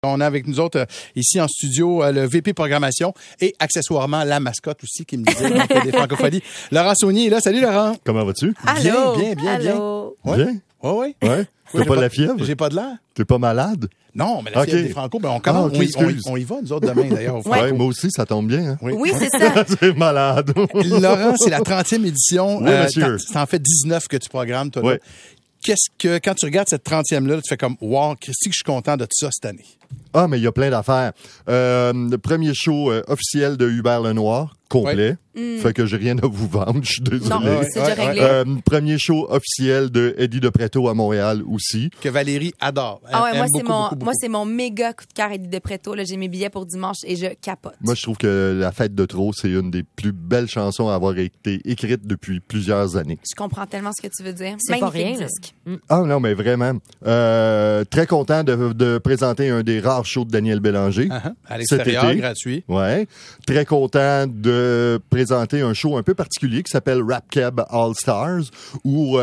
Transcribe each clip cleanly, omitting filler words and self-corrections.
On a avec nous autres ici en studio le VP programmation et accessoirement la mascotte aussi qui me disait donc, des francophonies. Laurent Saunier est là. Salut Laurent. Comment vas-tu? Allô? Bien. Ouais. Bien? Oui. Ouais. T'as pas de la fièvre? J'ai pas de l'air. T'es pas malade? Non, mais la fièvre des Franco, on commence. On y va, nous autres, demain, d'ailleurs, au Franco. Ouais, moi aussi, ça tombe bien. Hein? Oui, c'est ça. C'est malade. Laurent, c'est la 30e édition. Oui, monsieur. C'est en fait 19 que tu programmes, toi. Oui. Quand tu regardes cette 30e-là, tu fais comme, wow, Christy, que je suis content de ça cette année. Ah, mais il y a plein d'affaires. Le premier show officiel de Hubert Lenoir, complet. Fait que j'ai rien à vous vendre, je suis désolé. Non, c'est déjà réglé. Premier show officiel de Eddie de Pretto à Montréal aussi. Que Valérie adore. Moi, c'est mon méga coup de cœur, Eddie de Pretto. Là, j'ai mes billets pour dimanche et je capote. Moi, je trouve que La Fête de trop, c'est une des plus belles chansons à avoir été écrite depuis plusieurs années. Je comprends tellement ce que tu veux dire. C'est pas rien, disque. Ah non, mais vraiment. Très content de présenter un des rares shows de Daniel Bélanger. À l'extérieur, cet été. gratuit. Ouais. Très content de présenter un show un peu particulier qui s'appelle Rap Keb All Stars, où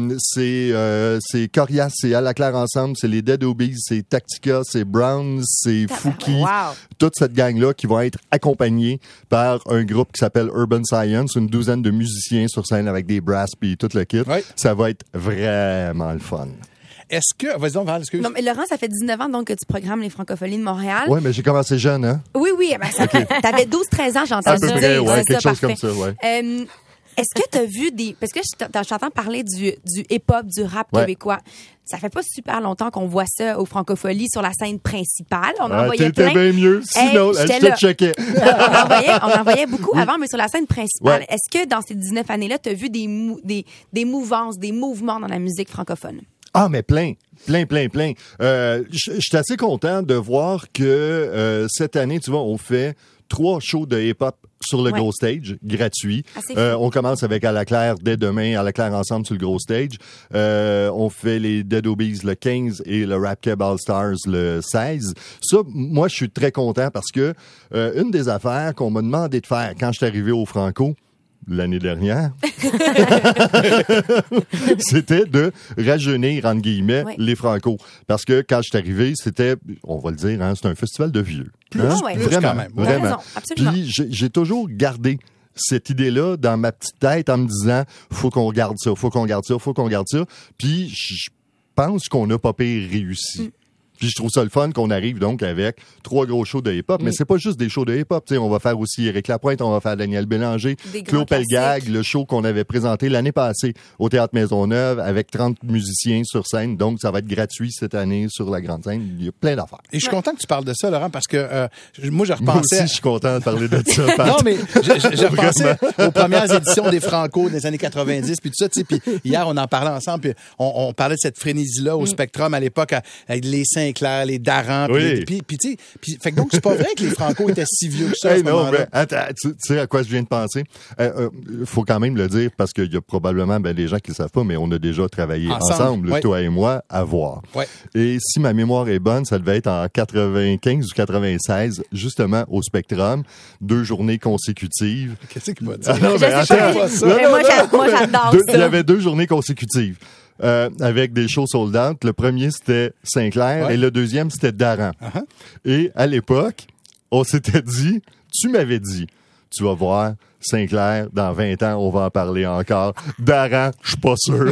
c'est Corias, c'est À la Claire Ensemble, c'est les Dead Obies, c'est Tactica, c'est Browns, c'est Fouki. Wow. Toute cette gang-là qui vont être accompagnés par un groupe qui s'appelle Urban Science, une douzaine de musiciens sur scène avec des brass puis tout le kit. Ouais. Ça va être vraiment le fun. Est-ce que... Vas-y donc, Val, excuse. Non, mais Laurent, ça fait 19 ans donc que tu programmes les Francophonies de Montréal. Ouais, mais j'ai commencé jeune, hein? Oui, t'avais 12-13 ans, j'ai entendu À peu près, dire. ouais, C'est quelque chose parfait. comme ça, ouais. Est-ce que tu as vu des... Parce que je t'entends parler du hip-hop, du rap québécois. Ça fait pas super longtemps qu'on voit ça aux Francophonies sur la scène principale. On en voyait plein. T'étais bien mieux. Sinon, je te checkais. On en voyait beaucoup avant, mais sur la scène principale. Ouais. Est-ce que dans ces 19 années-là, tu as vu des mouvances, des mouvements dans la musique francophone? Ah, mais plein. Je suis assez content de voir que cette année, tu vois, on fait 3 shows de hip-hop sur le gros stage, gratuit. On commence avec À la Claire dès demain, À la Claire ensemble sur le gros stage. On fait les Dead Obies le 15 et le Rap Keb All Stars le 16. Ça, moi, je suis très content parce que une des affaires qu'on m'a demandé de faire quand je suis arrivé au Franco, l'année dernière, c'était de rajeunir, entre guillemets, les Franco. Parce que quand je suis arrivé, c'était, on va le dire, hein, c'était un festival de vieux. Hein? Vraiment. Raison, absolument. Puis j'ai toujours gardé cette idée-là dans ma petite tête en me disant, faut qu'on regarde ça. Puis je pense qu'on n'a pas pire réussi. Puis je trouve ça le fun qu'on arrive donc avec 3 gros shows de hip-hop. Mais c'est pas juste des shows de hip-hop. T'sais, on va faire aussi Éric Lapointe, on va faire Daniel Bélanger, Claude Pelgag, le show qu'on avait présenté l'année passée au Théâtre Maisonneuve avec 30 musiciens sur scène. Donc, ça va être gratuit cette année sur la grande scène. Il y a plein d'affaires. Et je suis content que tu parles de ça, Laurent, parce que moi, je repensais... Moi aussi, je suis content de parler de ça. Non, mais je repensais aux premières éditions des Franco des années 90, puis tout ça, tu sais, puis hier, on en parlait ensemble, puis on parlait de cette frénésie-là au Spectrum à l'époque, avec les Saint-Clair, les Daran, puis tu sais, fait que donc, c'est pas vrai que les Franco étaient si vieux que ça à ce moment-là. Mais attends, tu sais à quoi je viens de penser? Faut quand même le dire, parce qu'il y a probablement des gens qui le savent pas, mais on a déjà travaillé ensemble toi et moi, à voir. Ouais. Et si ma mémoire est bonne, ça devait être en 95 ou 96, justement, au Spectrum, 2 journées consécutives. Qu'est-ce qu'il m'a dit? Moi, j'adore ça. Il y avait 2 journées consécutives. Avec des shows sold out. Le premier, c'était Saint-Clair et le deuxième, c'était Daran. Et à l'époque, on s'était dit, tu m'avais dit, tu vas voir, Saint-Clair, dans 20 ans, on va en parler encore. Daran, je suis pas sûr.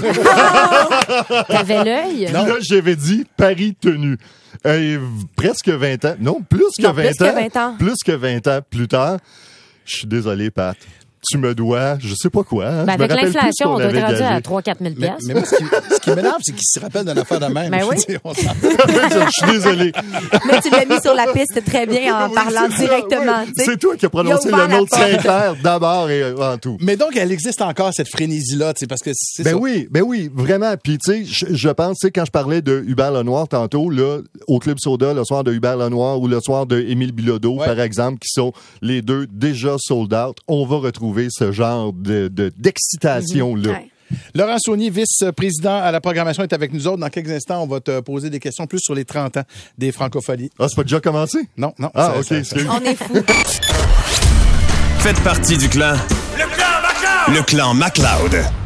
T'avais l'œil? Là, j'avais dit Paris tenu. Presque 20 ans. Non, plus que 20 ans. Plus que 20 ans plus tard. Je suis désolé, Pat. Tu me dois, je sais pas quoi. Hein? Avec l'inflation, on doit être rendu à 3-4 000 $. Mais moi, ce qui m'énerve, c'est qu'il se rappelle d'une affaire de même. Ben oui. Je suis désolé. Mais tu l'as mis sur la piste très bien en parlant directement. Oui. C'est toi qui as prononcé le nom de Saint-Clair d'abord et avant tout. Mais donc, elle existe encore, cette frénésie-là, parce que c'est ça. Ben oui, vraiment. Puis, tu sais, je pense, tu sais, quand je parlais de Hubert Lenoir tantôt, là, au Club Soda, le soir de Hubert Lenoir ou le soir de Émile Bilodeau, par exemple, qui sont les deux déjà sold out, on va retrouver ce genre d'excitation-là. Laurent Saunier, vice-président à la programmation, est avec nous autres. Dans quelques instants, on va te poser des questions plus sur les 30 ans des Francophonies. Ah, c'est pas déjà commencé? Non. Ah, OK, excuse. On est fous. Faites partie du clan. Le clan MacLeod.